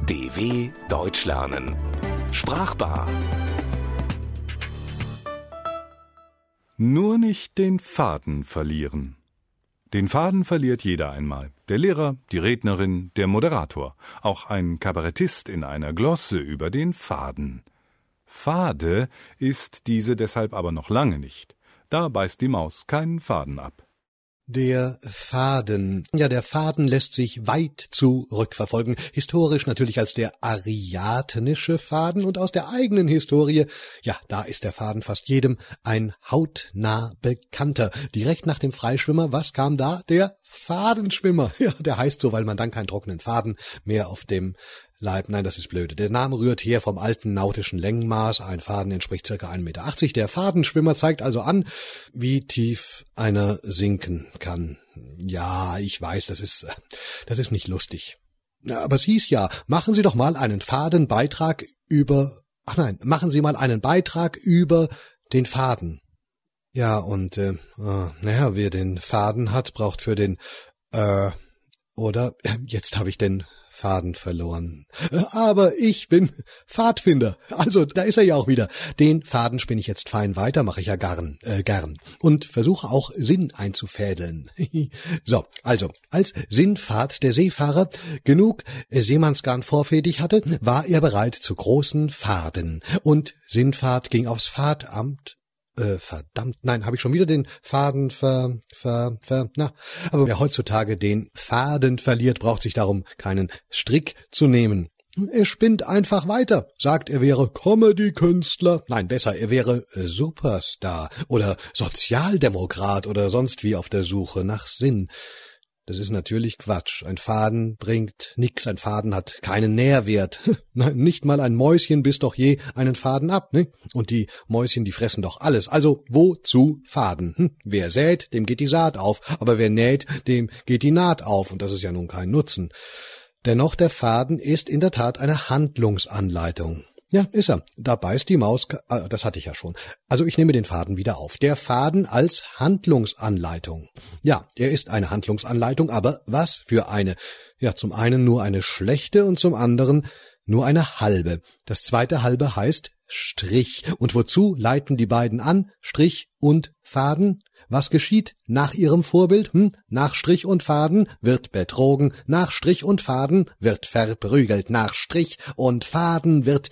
DW Deutsch lernen. Sprachbar. Nur nicht den Faden verlieren. Den Faden verliert jeder einmal. Der Lehrer, die Rednerin, der Moderator. Auch ein Kabarettist in einer Glosse über den Faden. Fade ist diese deshalb aber noch lange nicht. Da beißt die Maus keinen Faden ab. Der Faden. Ja, der Faden lässt sich weit zurückverfolgen. Historisch natürlich als der ariadnische Faden und aus der eigenen Historie, ja, da ist der Faden fast jedem ein hautnah Bekannter. Direkt nach dem Freischwimmer, was kam da? Der Fadenschwimmer. Ja, der heißt so, weil man dann keinen trockenen Faden mehr auf dem Leib. Nein, das ist blöde. Der Name rührt her vom alten nautischen Längenmaß. Ein Faden entspricht ca. 1,80 Meter. Der Fadenschwimmer zeigt also an, wie tief einer sinken kann. Ja, ich weiß, das ist nicht lustig. Aber es hieß ja, machen Sie mal einen Beitrag über den Faden. Ja, und wer den Faden hat, braucht für den jetzt habe ich den Faden verloren. Aber ich bin Pfadfinder. Also, da ist er ja auch wieder. Den Faden spinne ich jetzt fein weiter, mache ich ja gern. Und versuche auch Sinn einzufädeln. So, also, als Sinnfahrt der Seefahrer genug Seemannsgarn vorrätig hatte, war er bereit zu großen Fahrten. Und Sinnfahrt ging aufs Fahrtamt. Habe ich schon wieder den Faden aber wer heutzutage den Faden verliert, braucht sich darum keinen Strick zu nehmen. Er spinnt einfach weiter, sagt, er wäre Comedy-Künstler. Nein, besser, er wäre Superstar oder Sozialdemokrat oder sonst wie auf der Suche nach Sinn. Das ist natürlich Quatsch. Ein Faden bringt nix. Ein Faden hat keinen Nährwert. Nicht mal ein Mäuschen biss doch je einen Faden ab, ne? Und die Mäuschen, die fressen doch alles. Also, wozu Faden? Wer sät, dem geht die Saat auf. Aber wer näht, dem geht die Naht auf. Und das ist ja nun kein Nutzen. Dennoch, der Faden ist in der Tat eine Handlungsanleitung. Ja, ist er. Da beißt die Maus, das hatte ich ja schon. Also ich nehme den Faden wieder auf. Der Faden als Handlungsanleitung. Ja, er ist eine Handlungsanleitung, aber was für eine? Ja, zum einen nur eine schlechte und zum anderen nur eine halbe. Das zweite halbe heißt Strich. Und wozu leiten die beiden an? Strich und Faden? Was geschieht nach ihrem Vorbild? Nach Strich und Faden wird betrogen, nach Strich und Faden wird verprügelt, nach Strich und Faden wird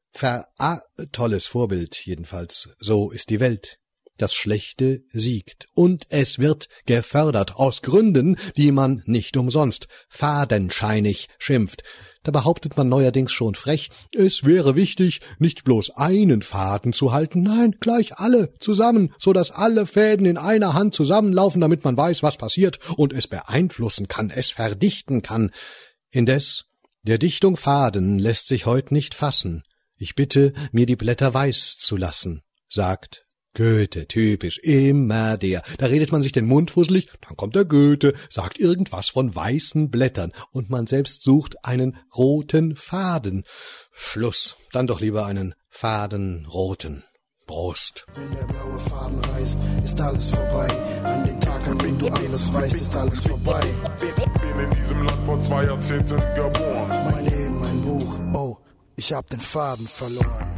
tolles Vorbild jedenfalls. So ist die Welt. Das Schlechte siegt. Und es wird gefördert aus Gründen, die man nicht umsonst fadenscheinig schimpft. Da behauptet man neuerdings schon frech, es wäre wichtig, nicht bloß einen Faden zu halten, nein, gleich alle zusammen, so dass alle Fäden in einer Hand zusammenlaufen, damit man weiß, was passiert und es beeinflussen kann, es verdichten kann. Indes, der Dichtung Faden lässt sich heut nicht fassen. Ich bitte, mir die Blätter weiß zu lassen, sagt Goethe, typisch, immer der. Da redet man sich den Mund fusselig, dann kommt der Goethe, sagt irgendwas von weißen Blättern und man selbst sucht einen roten Faden. Schluss, dann doch lieber einen Fadenroten. Prost. Wenn der blaue Faden reißt, ist alles vorbei. An den Tag, an dem du alles weißt, ist alles vorbei. Bin in diesem Land vor 2 Jahrzehnten geboren. Mein Leben, mein Buch, oh, ich hab den Faden verloren.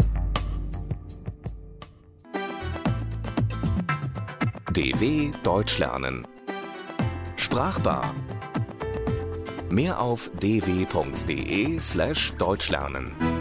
DW Deutsch lernen. Sprachbar. Mehr auf dw.de/deutschlernen.